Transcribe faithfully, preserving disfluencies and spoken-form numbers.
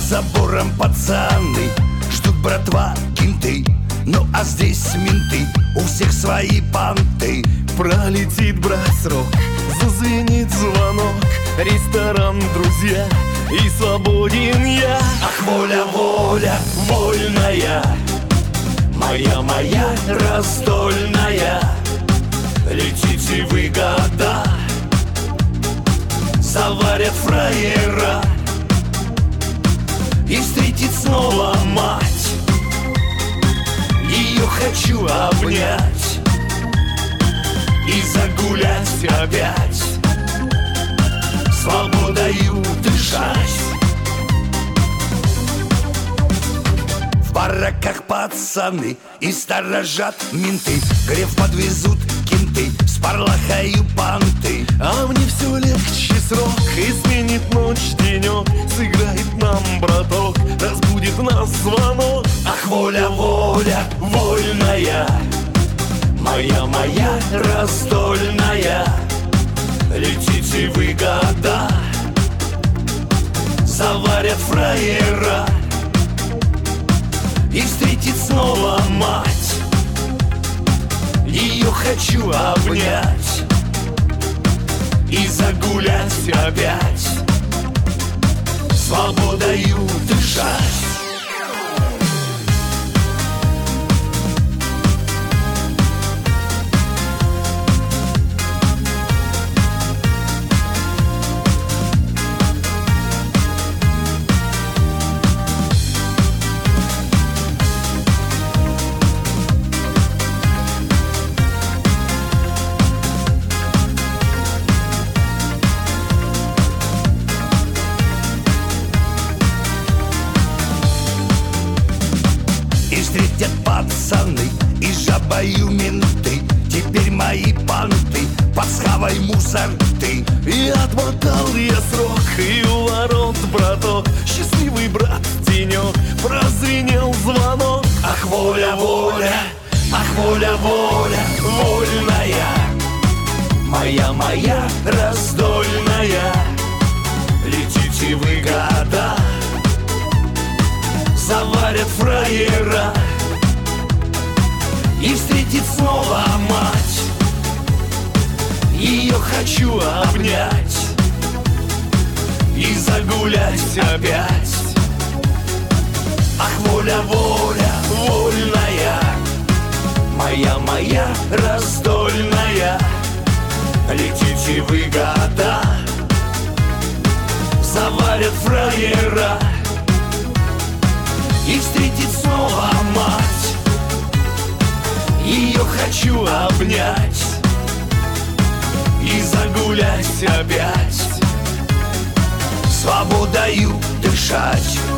забором пацаны ждут, братва, кенты. Ну а здесь менты, у всех свои понты. Пролетит, брат, срок, зазвенит звонок. Ресторан, друзья, и свободен я. Ах, воля, воля, вольная, моя, моя раздольная. Летите вы, года, заварят фраера и встретит снова мать. Ее хочу обнять и загулять опять, свободою дышать. В бараках пацаны и сторожат менты, греф подвезут кенты, с парлахою понты. А мне все легче срок, и сменит ночь денек. Сыграет нам, браток, разбудит нас звонок. Ах, воля, воля, вольная, моя, моя раздольная. Летите вы, года, заварят фраера и встретит снова мать. Ее хочу обнять и загулять опять, свободою дышать. И встретят пацаны и жабою менты, теперь мои понты под схавой мусор ты. И отмотал я срок, и у ворот, браток, счастливый брат денек, прозвенел звонок. Ах, воля, воля, ах, воля, воля, вольная, моя, моя раздольная. Летите вы, года, заварят фраера и встретит снова мать. Ее хочу обнять и загулять опять. Ах, воля, воля, вольная, моя, моя раздольная. Летите вы, года, заварят фраера и встретит снова мать. Ее хочу обнять и загулять опять, свободою дышать.